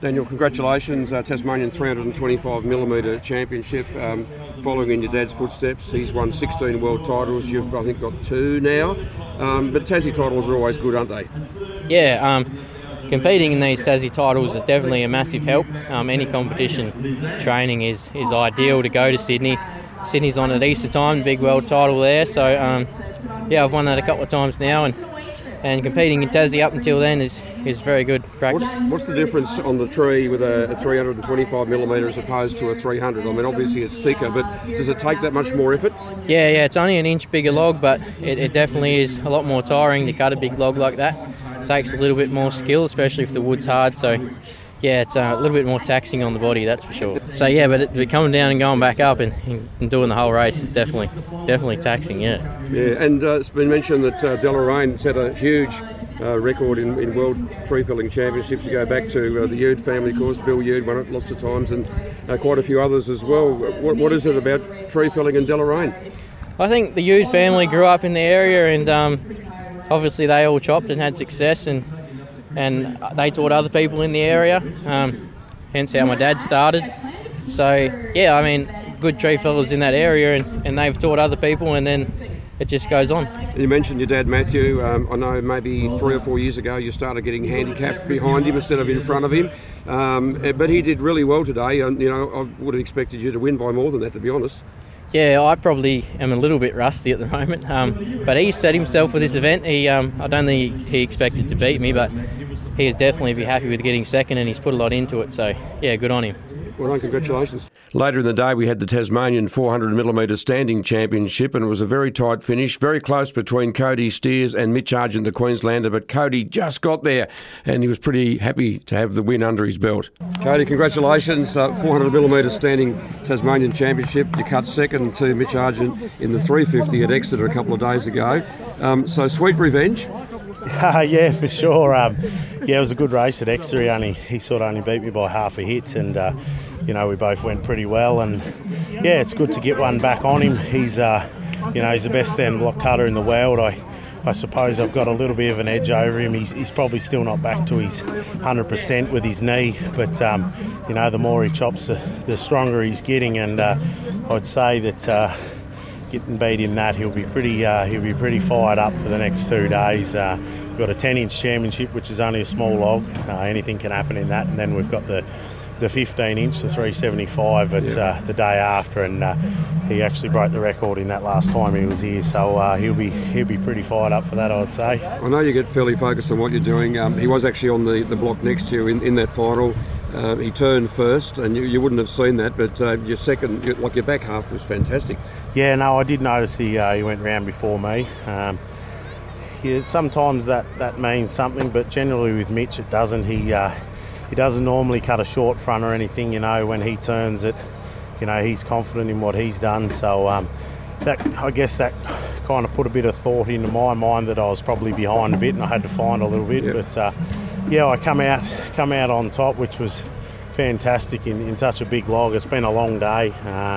Daniel, congratulations, Tasmanian 325mm championship. Following in your dad's footsteps, he's won 16 world titles. You've, I think, got 2 now. But Tassie titles are always good, aren't they? Yeah, competing in these Tassie titles is definitely a massive help. Any competition training is ideal to go to Sydney. Sydney's on at Easter time, big world title there. So, yeah, I've won that a couple of times now, and competing in Tassie up until then is very good practice. What's the difference on the tree with a 325mm as opposed to a 300? I mean, obviously it's thicker, but does it take that much more effort? Yeah, it's only an inch bigger log, but it definitely is a lot more tiring to cut a big log like that. It takes a little bit more skill, especially if the wood's hard. So, yeah, it's a little bit more taxing on the body, that's for sure. So, yeah, but coming down and going back up and doing the whole race is definitely taxing, yeah. Yeah, and it's been mentioned that Deloraine set a huge record in World Tree Felling Championships. You go back to the Ute family, of course. Bill Ute won it lots of times, and quite a few others as well. What is it about tree felling in Deloraine? I think the Ute family grew up in the area, and obviously they all chopped and had success, and they taught other people in the area, hence how my dad started. So, yeah, I mean, good tree fellers in that area, and they've taught other people, and then it just goes on. You mentioned your dad, Matthew. I know maybe 3 or 4 years ago you started getting handicapped behind him instead of in front of him. But he did really well today. I would have expected you to win by more than that, to be honest. Yeah, I probably am a little bit rusty at the moment. But he set himself for this event. I don't think he expected to beat me, but he'd definitely be happy with getting second, and he's put a lot into it. So, yeah, good on him. Well done, congratulations. Later in the day, we had the Tasmanian 400mm standing championship, and it was a very tight finish, very close between Cody Steers and Mitch Argent, the Queenslander, but Cody just got there, and he was pretty happy to have the win under his belt. Cody, congratulations, 400mm standing Tasmanian championship. You cut second to Mitch Argent in the 350 at Exeter a couple of days ago. So sweet revenge. Yeah, for sure. Yeah, it was a good race at Exeter. He sort of only beat me by half a hit, and we both went pretty well. And yeah, it's good to get one back on him. He's he's the best stand block cutter in the world. I suppose I've got a little bit of an edge over him. He's probably still not back to his 100% with his knee, but the more he chops, the stronger he's getting. And I'd say that getting beat in that, he'll be pretty fired up for the next 2 days. We've got a 10-inch championship, which is only a small log. Anything can happen in that, and then we've got the 15-inch, the 375 at the day after, and he actually broke the record in that last time he was here. So he'll be pretty fired up for that, I'd say. I know you get fairly focused on what you're doing. He was actually on the block next to you in that final. He turned first, and you wouldn't have seen that, but your second, your back half was fantastic. Yeah, no, I did notice he went round before me. Yeah, sometimes that means something, but generally with Mitch it doesn't. He doesn't normally cut a short front or anything. When he turns it, he's confident in what he's done. So I guess that kind of put a bit of thought into my mind that I was probably behind a bit, and I had to find a little bit. Yep. But yeah, I come out on top, which was fantastic in such a big log. It's been a long day.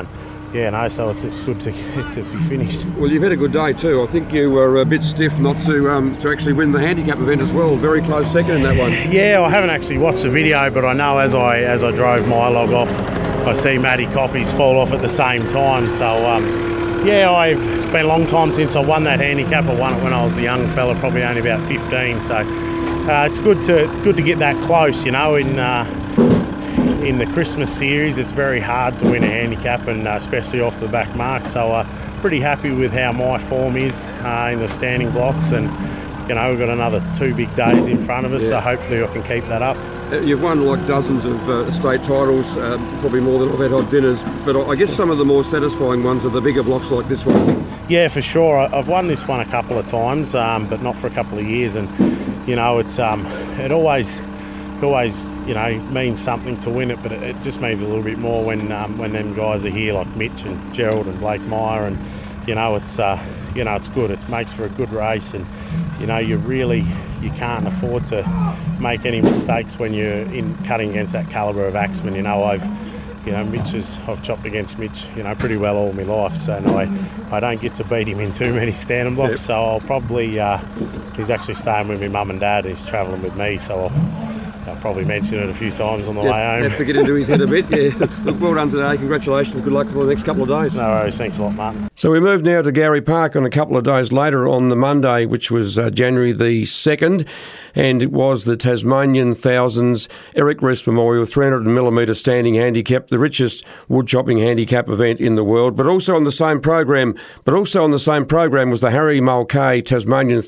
So it's good to be finished. Well, you've had a good day too. I think you were a bit stiff not to actually win the handicap event as well. Very close second in that one. Yeah, I haven't actually watched the video, but I know as I drove my log off, I see Matty Coffey's fall off at the same time. So it's been a long time since I won that handicap. I won it when I was a young fella, probably only about 15. So it's good to get that close. In the Christmas series, it's very hard to win a handicap, and especially off the back mark. So pretty happy with how my form is in the standing blocks, and we've got another 2 big days in front of us. So hopefully I can keep that up. You've won like dozens of state titles, probably more than I've had hot dinners, but I guess some of the more satisfying ones are the bigger blocks like this one. Yeah, for sure. I've won this one a couple of times, but not for a couple of years, and it's it always means something to win it, but it just means a little bit more when them guys are here, like Mitch and Gerald and Blake Meyer, and it's good. It makes for a good race, and you can't afford to make any mistakes when you're in cutting against that calibre of axeman. I've chopped against Mitch, pretty well all my life, so I don't get to beat him in too many standing blocks. So I'll probably he's actually staying with my mum and dad. He's travelling with me, so I'll probably mention it a few times on the way home. Have to get into his head a bit, yeah. Look, well done today. Congratulations. Good luck for the next couple of days. No worries. Thanks a lot, Martin. So we move now to Gowrie Park on a couple of days later on the Monday, which was January the 2nd, and it was the Tasmanian Thousands Eric Rest Memorial 300mm standing handicap, the richest wood chopping handicap event in the world. But also on the same program was the Harry Mulcahy Tasmanian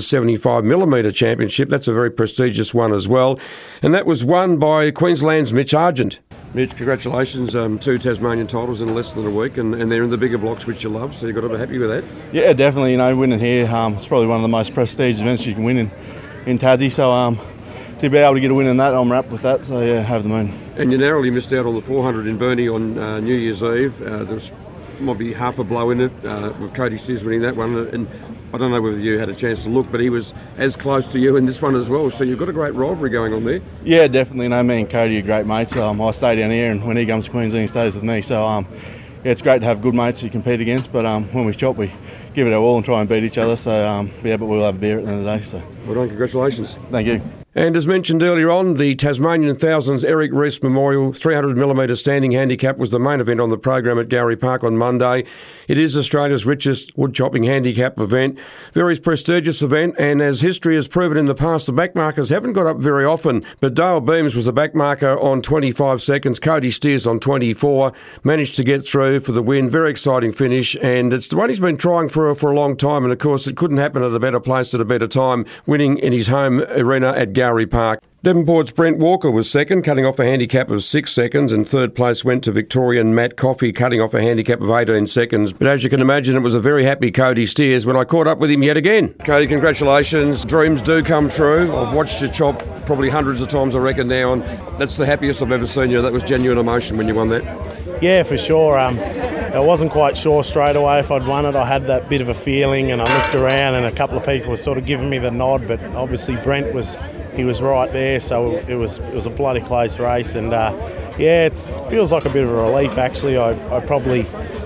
375mm Championship. That's a very prestigious one as well, and that was won by Queensland's Mitch Argent. Mitch, congratulations, 2 Tasmanian titles in less than a week, and they're in the bigger blocks, which you love, so you've got to be happy with that. Yeah, definitely. Winning here, it's probably one of the most prestigious events you can win in Tassie, so to be able to get a win in that, I'm wrapped with that, so yeah, have the moon. And you narrowly missed out on the 400 in Burnie on New Year's Eve. There might be half a blow in it, with Cody Steers winning that one, and I don't know whether you had a chance to look, but he was as close to you in this one as well, so you've got a great rivalry going on there. Yeah, definitely. Me and Cody are great mates. I stay down here, and when he comes to Queensland, he stays with me, so yeah, it's great to have good mates you compete against, but when we chop, we give it our all and try and beat each other, so yeah, but we'll have a beer at the end of the day. So. Well done, congratulations. Thank you. And as mentioned earlier on, the Tasmanian Thousands Eric Rest Memorial 300mm standing handicap was the main event on the program at Gowrie Park on Monday. It is Australia's richest wood chopping handicap event. Very prestigious event, and as history has proven in the past, the backmarkers haven't got up very often. But Dale Beams was the backmarker on 25 seconds. Cody Steers on 24. Managed to get through for the win. Very exciting finish, and it's the one he's been trying for a long time. And of course, it couldn't happen at a better place at a better time, winning in his home arena at Gowrie Park. Devonport's Brent Walker was second, cutting off a handicap of 6 seconds, and third place went to Victorian Matt Coffey, cutting off a handicap of 18 seconds. But as you can imagine, it was a very happy Cody Steers when I caught up with him yet again. Cody, congratulations. Dreams do come true. I've watched you chop probably hundreds of times, I reckon, now, and that's the happiest I've ever seen you. That was genuine emotion when you won that. Yeah, for sure. I wasn't quite sure straight away if I'd won it. I had that bit of a feeling, and I looked around and a couple of people were sort of giving me the nod, but obviously Brent was right there, so it was a bloody close race, and yeah, it feels like a bit of a relief actually. I probably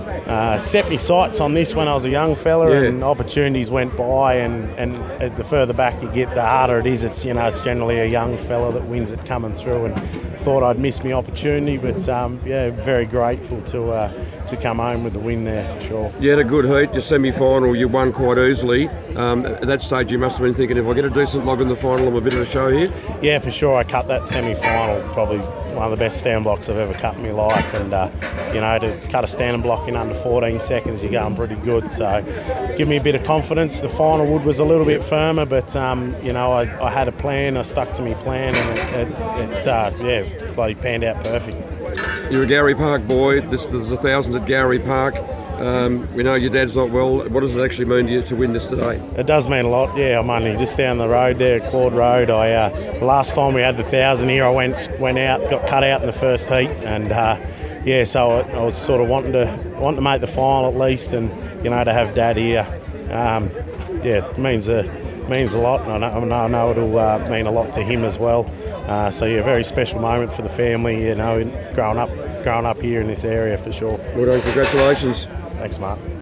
set my sights on this when I was a young fella, yeah. And opportunities went by, and the further back you get, the harder it is. It's generally a young fella that wins it coming through, and thought I'd miss my opportunity, but yeah, very grateful to come home with the win there for sure. You had a good heat, your semi-final, you won quite easily. At that stage you must have been thinking, if I get a decent log in the final, I'm a bit of a show here. Yeah, for sure. I cut that semi-final, probably one of the best stand blocks I've ever cut in my life, and to cut a standing block in under 14 seconds, you're going pretty good, so give me a bit of confidence. The final wood was a little bit firmer, but I had a plan, I stuck to my plan, and it bloody panned out perfect. You're a Gowrie Park boy. There's the Thousands at Gowrie Park. We know your dad's not well. What does it actually mean to you to win this today? It does mean a lot, yeah. I'm only just down the road there at Claude Road. Last time we had the 1,000 here, I went out, got cut out in the first heat, and so I was sort of wanting to make the final at least, and to have Dad here, it means a lot, and I know it'll mean a lot to him as well. So yeah, very special moment for the family, growing up here in this area for sure. Well done, congratulations. Thanks, Mark.